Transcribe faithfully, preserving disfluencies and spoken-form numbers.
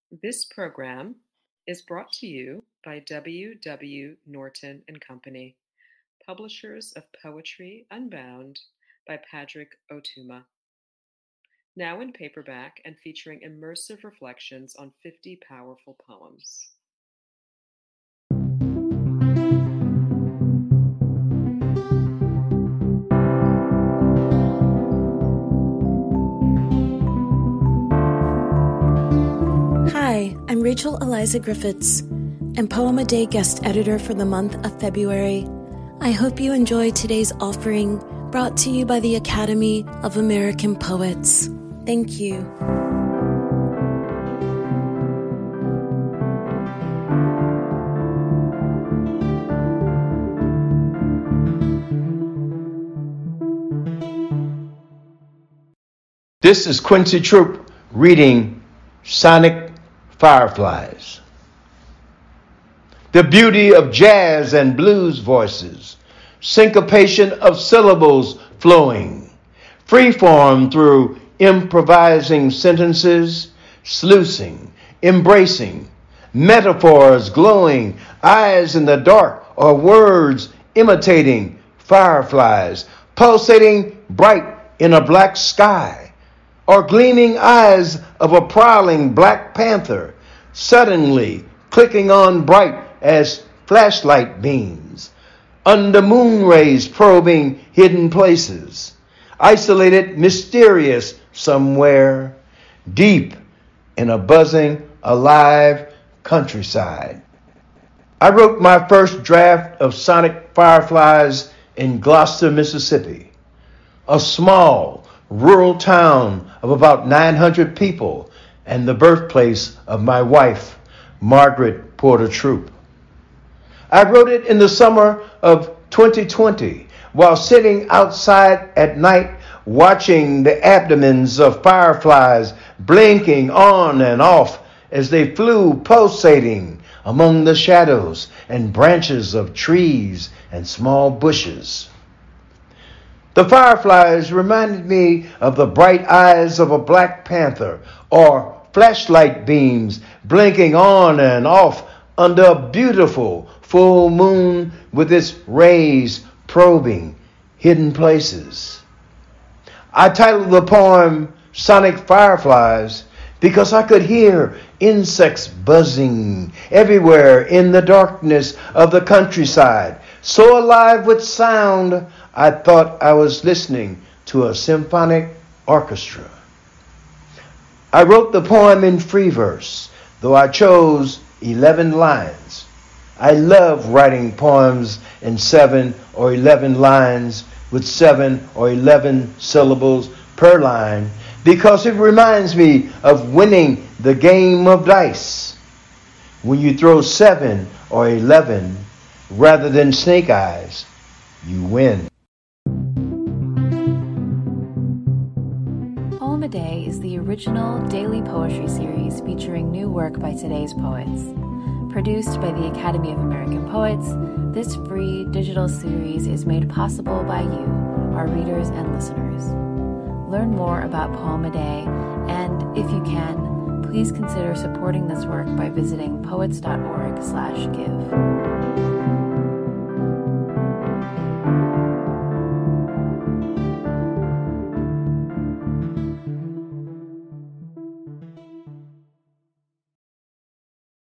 This program is brought to you by W. W. Norton and Company, publishers of Poetry Unbound by Padraig Ó Tuama. Now in paperback and featuring immersive reflections on fifty powerful poems. Hi, I'm Rachel Eliza Griffiths, and Poem a Day guest editor for the month of February. I hope you enjoy today's offering, brought to you by the Academy of American Poets. Thank you. This is Quincy Troop reading Sonic Fireflies. The beauty of jazz and blues voices, syncopation of syllables flowing, freeform through improvising sentences, sluicing, embracing, metaphors glowing, eyes in the dark, or words imitating fireflies, pulsating bright in a black sky, or gleaming eyes of a prowling black panther, suddenly clicking on bright as flashlight beams, under moon rays probing hidden places, isolated, mysterious somewhere, deep in a buzzing, alive countryside. I wrote my first draft of Sonic Fireflies in Gloucester, Mississippi, a small, rural town of about nine hundred people and the birthplace of my wife, Margaret Porter Troop. I wrote it in the summer of twenty twenty while sitting outside at night watching the abdomens of fireflies blinking on and off as they flew pulsating among the shadows and branches of trees and small bushes. The fireflies reminded me of the bright eyes of a black panther or flashlight beams blinking on and off under a beautiful full moon with its rays probing hidden places. I titled the poem Sonic Fireflies because I could hear insects buzzing everywhere in the darkness of the countryside, so alive with sound I thought I was listening to a symphonic orchestra. I wrote the poem in free verse, though I chose eleven lines. I love writing poems in seven or eleven lines with seven or eleven syllables per line because it reminds me of winning the game of dice. When you throw seven or eleven rather than snake eyes, you win. Poem a Day is the original daily poetry series featuring new work by today's poets. Produced by the Academy of American Poets, this free digital series is made possible by you, our readers and listeners. Learn more about Poem a Day, and if you can, please consider supporting this work by visiting poets dot org slash give.